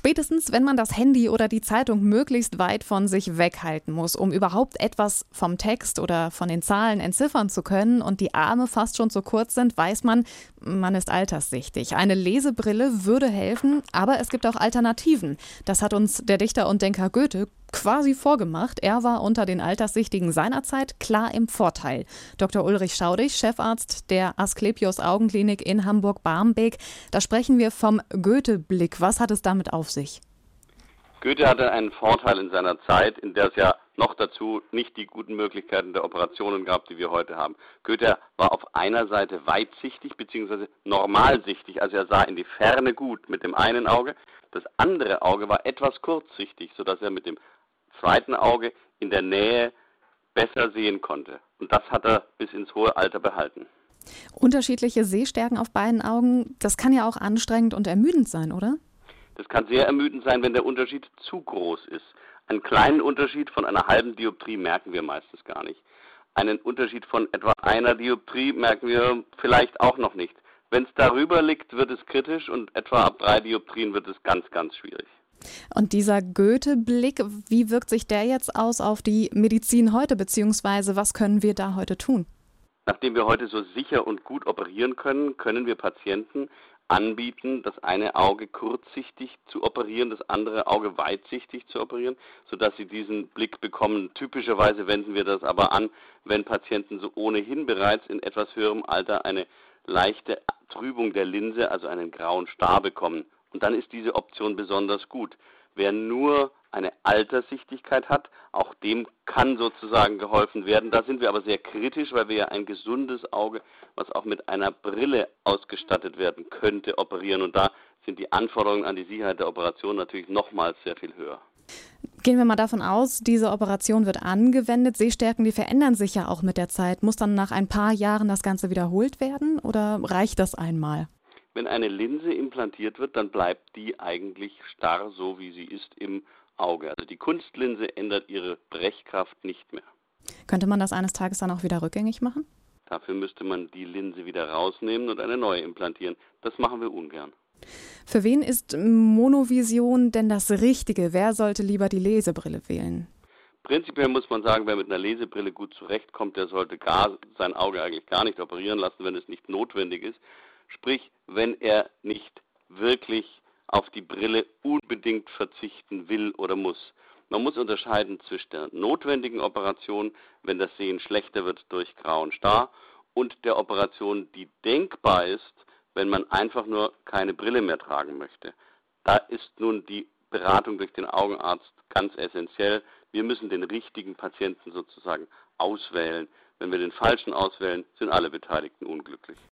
Spätestens, wenn man das Handy oder die Zeitung möglichst weit von sich weghalten muss, um überhaupt etwas vom Text oder von den Zahlen entziffern zu können und die Arme fast schon zu kurz sind, weiß man, man ist alterssichtig. Eine Lesebrille würde helfen, aber es gibt auch Alternativen. Das hat uns der Dichter und Denker Goethe quasi vorgemacht. Er war unter den Alterssichtigen seiner Zeit klar im Vorteil. Dr. Ulrich Schaudig, Chefarzt der Asklepios Augenklinik in Hamburg-Barmbek. Da sprechen wir vom Goethe-Blick. Was hat es damit auf sich? Goethe hatte einen Vorteil in seiner Zeit, in der es ja noch dazu nicht die guten Möglichkeiten der Operationen gab, die wir heute haben. Goethe war auf einer Seite weitsichtig bzw. normalsichtig, also er sah in die Ferne gut mit dem einen Auge. Das andere Auge war etwas kurzsichtig, sodass er mit dem zweiten Auge in der Nähe besser sehen konnte. Und das hat er bis ins hohe Alter behalten. Unterschiedliche Sehstärken auf beiden Augen, das kann ja auch anstrengend und ermüdend sein, oder? Das kann sehr ermüdend sein, wenn der Unterschied zu groß ist. Einen kleinen Unterschied von einer halben Dioptrie merken wir meistens gar nicht. Einen Unterschied von etwa einer Dioptrie merken wir vielleicht auch noch nicht. Wenn es darüber liegt, wird es kritisch und etwa ab 3 Dioptrien wird es ganz, ganz schwierig. Und dieser Goethe-Blick, wie wirkt sich der jetzt aus auf die Medizin heute, beziehungsweise was können wir da heute tun? Nachdem wir heute so sicher und gut operieren können, können wir Patienten anbieten, das eine Auge kurzsichtig zu operieren, das andere Auge weitsichtig zu operieren, sodass sie diesen Blick bekommen. Typischerweise wenden wir das aber an, wenn Patienten so ohnehin bereits in etwas höherem Alter eine leichte Trübung der Linse, also einen grauen Star bekommen. Und dann ist diese Option besonders gut. Wer nur eine Alterssichtigkeit hat, auch dem kann sozusagen geholfen werden. Da sind wir aber sehr kritisch, weil wir ja ein gesundes Auge, was auch mit einer Brille ausgestattet werden könnte, operieren. Und da sind die Anforderungen an die Sicherheit der Operation natürlich nochmals sehr viel höher. Gehen wir mal davon aus, diese Operation wird angewendet. Sehstärken, die verändern sich ja auch mit der Zeit. Muss dann nach ein paar Jahren das Ganze wiederholt werden oder reicht das einmal? Wenn eine Linse implantiert wird, dann bleibt die eigentlich starr, so wie sie ist im Auge. Also die Kunstlinse ändert ihre Brechkraft nicht mehr. Könnte man das eines Tages dann auch wieder rückgängig machen? Dafür müsste man die Linse wieder rausnehmen und eine neue implantieren. Das machen wir ungern. Für wen ist Monovision denn das Richtige? Wer sollte lieber die Lesebrille wählen? Prinzipiell muss man sagen, wer mit einer Lesebrille gut zurechtkommt, der sollte sein Auge eigentlich gar nicht operieren lassen, wenn es nicht notwendig ist. Sprich, wenn er nicht wirklich auf die Brille unbedingt verzichten will oder muss. Man muss unterscheiden zwischen der notwendigen Operation, wenn das Sehen schlechter wird durch grauen Star, und der Operation, die denkbar ist, wenn man einfach nur keine Brille mehr tragen möchte. Da ist nun die Beratung durch den Augenarzt ganz essentiell. Wir müssen den richtigen Patienten sozusagen auswählen. Wenn wir den falschen auswählen, sind alle Beteiligten unglücklich.